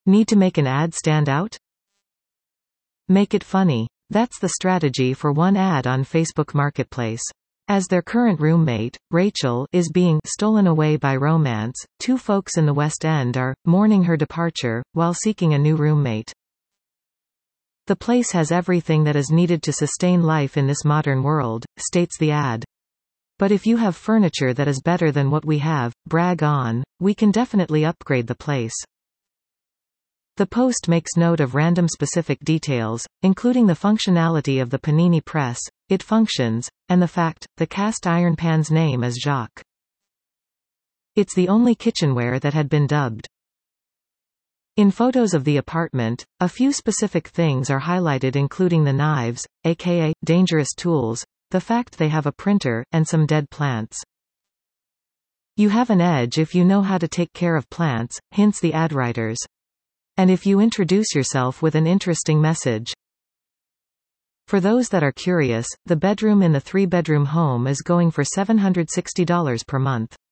Need to make an ad stand out? Make it funny. That's the strategy for one ad on Facebook Marketplace. As their current roommate, Rachel, is being stolen away by romance, two folks in the West End are mourning her departure, while seeking a new roommate. The place has everything that is needed to sustain life in this modern world, states the ad. But if you have furniture that is better than what we have, brag on, we can definitely upgrade the place. The post makes note of random specific details, including the functionality of the panini press, it functions, and the fact, the cast iron pan's name is Jacques. It's the only kitchenware that had been dubbed. In photos of the apartment, a few specific things are highlighted, including the knives, aka dangerous tools, the fact they have a printer, and some dead plants. You have an edge if you know how to take care of plants, hints the ad writers. And if you introduce yourself with an interesting message. For those that are curious, the bedroom in the 3-bedroom home is going for $760 per month.